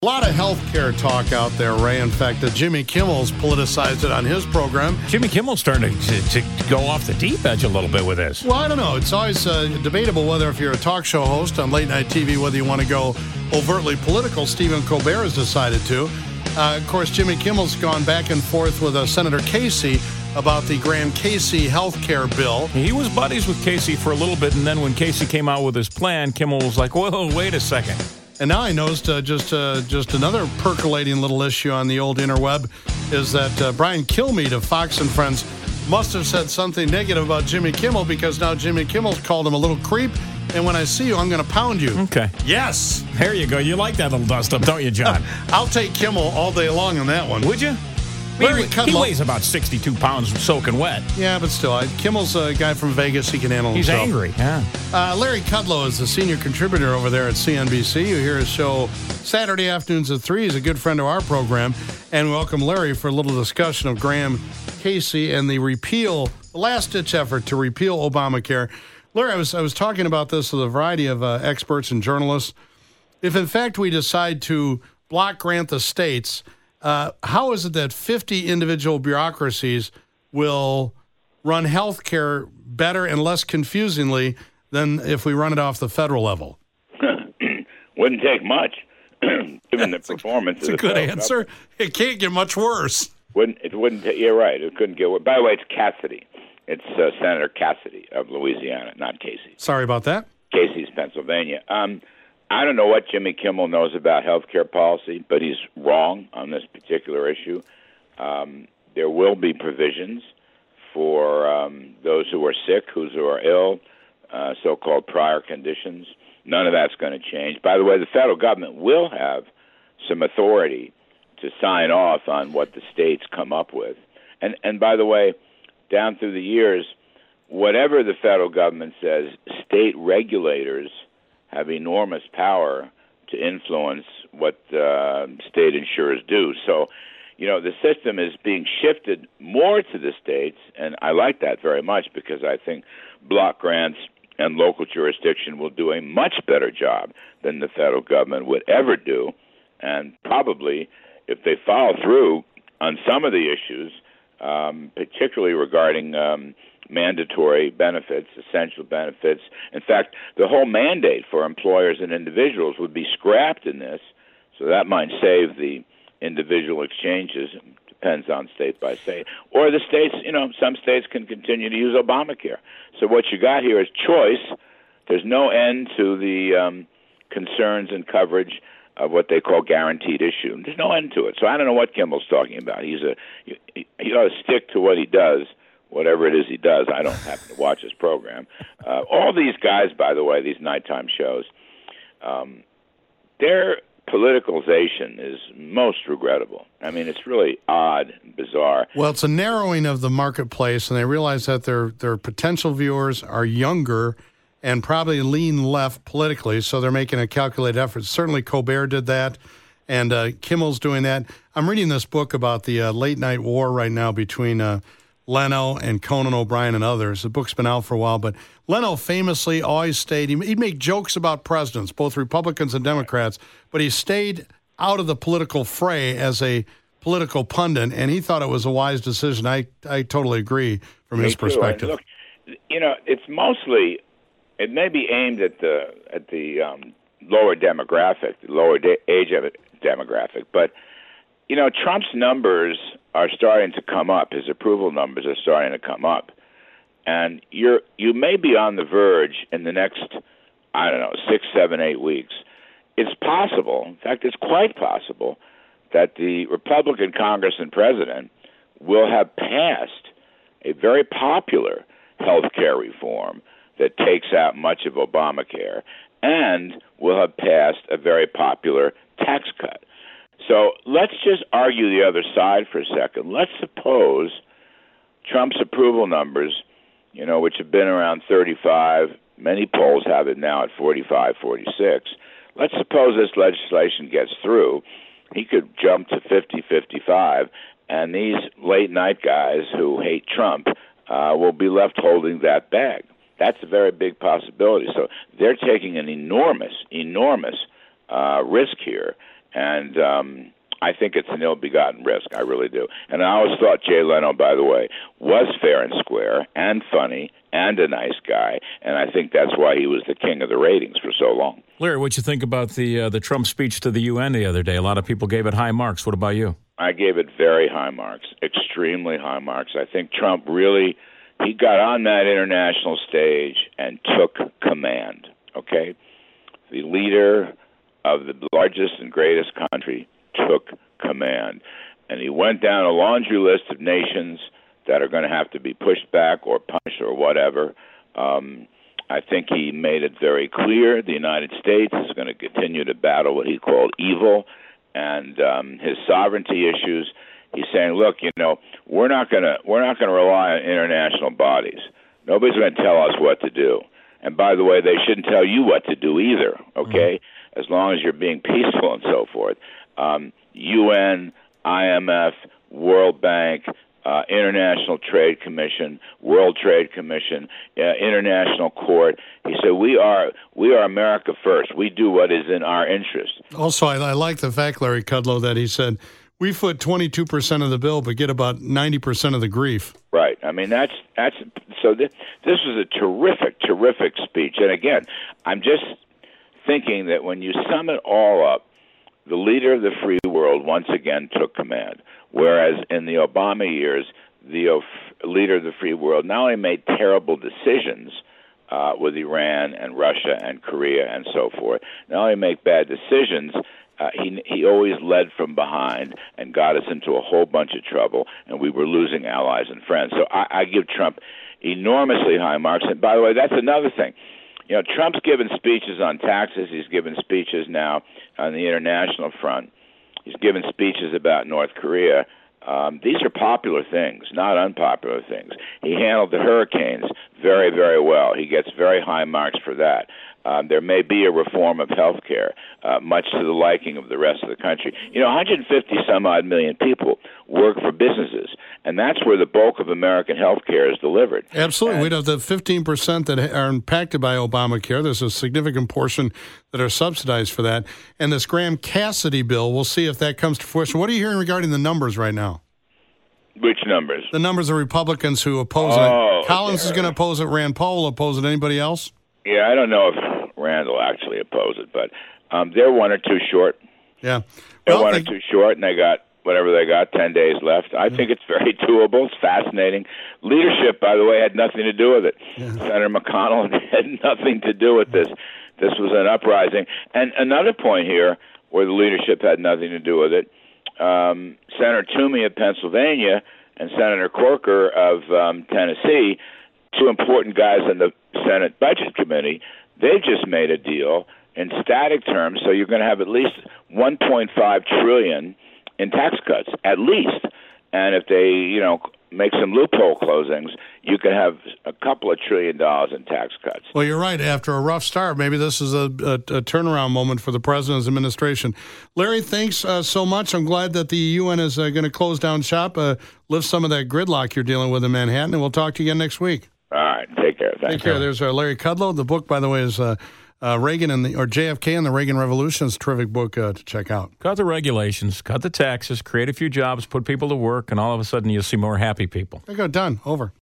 A lot of healthcare talk out there, Ray. In fact, Jimmy Kimmel's politicized it on his program. Jimmy Kimmel's starting to go off the deep edge a little bit with this. Well, I don't know. It's always debatable whether if you're a talk show host on late night TV, whether you want to go overtly political. Stephen Colbert has decided to. Of course, Jimmy Kimmel's gone back and forth with Senator Casey about the Graham Casey health care bill. He was buddies with Casey for a little bit, and then when Casey came out with his plan, Kimmel was like, whoa, wait a second. And now I noticed just another percolating little issue on the old interweb is that Brian Kilmeade of Fox and Friends must have said something negative about Jimmy Kimmel because now Jimmy Kimmel's called him a little creep. And when I see you, I'm going to pound you. Okay. Yes. There you go. You like that little dust-up, don't you, John? I'll take Kimmel all day long on that one. Would you? He weighs about 62 pounds soaking wet. Yeah, but still, Kimmel's a guy from Vegas. He can handle himself. He's angry, yeah. Larry Kudlow is the senior contributor over there at CNBC. You hear his show Saturday afternoons at 3. He's a good friend of our program. And welcome Larry for a little discussion of Graham Casey and the last-ditch effort to repeal Obamacare. Larry, I was talking about this with a variety of experts and journalists. If, in fact, we decide to block grant the states, how is it that 50 individual bureaucracies will run health care better and less confusingly than if we run it off the federal level? Wouldn't take much, given the performance. It's a good answer. It can't get much worse. You're right. It couldn't get worse. By the way, it's Cassidy. It's Senator Cassidy of Louisiana, not Casey. Sorry about that. Casey's Pennsylvania. I don't know what Jimmy Kimmel knows about health care policy, but he's wrong on this particular issue. There will be provisions for those who are sick, who are ill, so-called prior conditions. None of that's going to change. By the way, the federal government will have some authority to sign off on what the states come up with. And by the way, down through the years, whatever the federal government says, state regulators have enormous power to influence what state insurers do. So, the system is being shifted more to the states, and I like that very much because I think block grants and local jurisdiction will do a much better job than the federal government would ever do. And probably, if they follow through on some of the issues, particularly regarding mandatory benefits, essential benefits. In fact, the whole mandate for employers and individuals would be scrapped in this, so that might save the individual exchanges. Depends on state by state. Or the states, some states can continue to use Obamacare. So what you got here is choice. There's no end to the concerns and coverage of what they call guaranteed issue. There's no end to it. So I don't know what Kimmel's talking about. He ought to stick to what he does, whatever it is he does. I don't happen to watch his program. All these guys, by the way, these nighttime shows, their politicalization is most regrettable. I mean, it's really odd and bizarre. Well, it's a narrowing of the marketplace, and they realize that their potential viewers are younger and probably lean left politically, so they're making a calculated effort. Certainly Colbert did that, and Kimmel's doing that. I'm reading this book about the late-night war right now between Leno and Conan O'Brien and others. The book's been out for a while, but Leno famously always stayed. He'd make jokes about presidents, both Republicans and Democrats, but he stayed out of the political fray as a political pundit, and he thought it was a wise decision. I totally agree from his perspective. Look, it's mostly... It may be aimed at the lower demographic, the lower age of demographic, but Trump's numbers are starting to come up. His approval numbers are starting to come up, and you may be on the verge in the next 6, 7, 8 weeks. It's possible, in fact, it's quite possible, that the Republican Congress and President will have passed a very popular health care reform that takes out much of Obamacare, and will have passed a very popular tax cut. So let's just argue the other side for a second. Let's suppose Trump's approval numbers, which have been around 35, many polls have it now at 45, 46. Let's suppose this legislation gets through. He could jump to 50, 55, and these late-night guys who hate Trump will be left holding that bag. That's a very big possibility. So they're taking an enormous risk here. And I think it's an ill-begotten risk. I really do. And I always thought Jay Leno, by the way, was fair and square and funny and a nice guy. And I think that's why he was the king of the ratings for so long. Larry, what'd you think about the Trump speech to the UN the other day? A lot of people gave it high marks. What about you? I gave it very high marks, extremely high marks. I think Trump really, he got on that international stage and took command, okay? The leader of the largest and greatest country took command. And he went down a laundry list of nations that are going to have to be pushed back or punished or whatever. I think he made it very clear the United States is going to continue to battle what he called evil and his sovereignty issues. He's saying, look, we're not going to rely on international bodies. Nobody's going to tell us what to do. And by the way, they shouldn't tell you what to do either, okay? As long as you're being peaceful and so forth. UN, IMF, World Bank, International Trade Commission, World Trade Commission, International Court. He said, we are America first. We do what is in our interest. Also, I like the fact, Larry Kudlow, that he said, we foot 22% of the bill, but get about 90% of the grief. Right. I mean, that's so this was a terrific speech. And again, I'm just thinking that when you sum it all up, the leader of the free world once again took command, whereas in the Obama years, the leader of the free world not only made terrible decisions with Iran and Russia and Korea and so forth, not only make bad decisions, he always led from behind and got us into a whole bunch of trouble, and we were losing allies and friends. So I give Trump enormously high marks. And by the way, that's another thing. Trump's given speeches on taxes. He's given speeches now on the international front. He's given speeches about North Korea. These are popular things, not unpopular things. He handled the hurricanes very, very well. He gets very high marks for that. There may be a reform of health care, much to the liking of the rest of the country. 150-some-odd million people work for businesses, and that's where the bulk of American health care is delivered. Absolutely. We'd have the 15% that are impacted by Obamacare. There's a significant portion that are subsidized for that. And this Graham-Cassidy bill, we'll see if that comes to fruition. What are you hearing regarding the numbers right now? Which numbers? The numbers of Republicans who oppose it. Collins is going to oppose it. Rand Paul will oppose it. Anybody else? Yeah, I don't know if Rand will actually oppose it, but they're one or two short. Yeah. They're one or two short, and they got whatever they got, 10 days left. I think it's very doable. It's fascinating. Leadership, by the way, had nothing to do with it. Yeah. Senator McConnell had nothing to do with this. This was an uprising. And another point here where the leadership had nothing to do with it, Senator Toomey of Pennsylvania and Senator Corker of Tennessee, two important guys in the Senate Budget Committee, they've just made a deal in static terms, so you're going to have at least $1.5 trillion in tax cuts, at least. And if they, make some loophole closings, you could have a couple of $1 trillion in tax cuts. Well, you're right. After a rough start, maybe this is a turnaround moment for the president's administration. Larry, thanks so much. I'm glad that the UN is going to close down shop, lift some of that gridlock you're dealing with in Manhattan, and we'll talk to you again next week. All right. Take care. Thanks. Take care. There's Larry Kudlow. The book, by the way, is Reagan or JFK and the Reagan Revolution. It's a terrific book to check out. Cut the regulations, cut the taxes, create a few jobs, put people to work, and all of a sudden you'll see more happy people. There you go. Done. Over.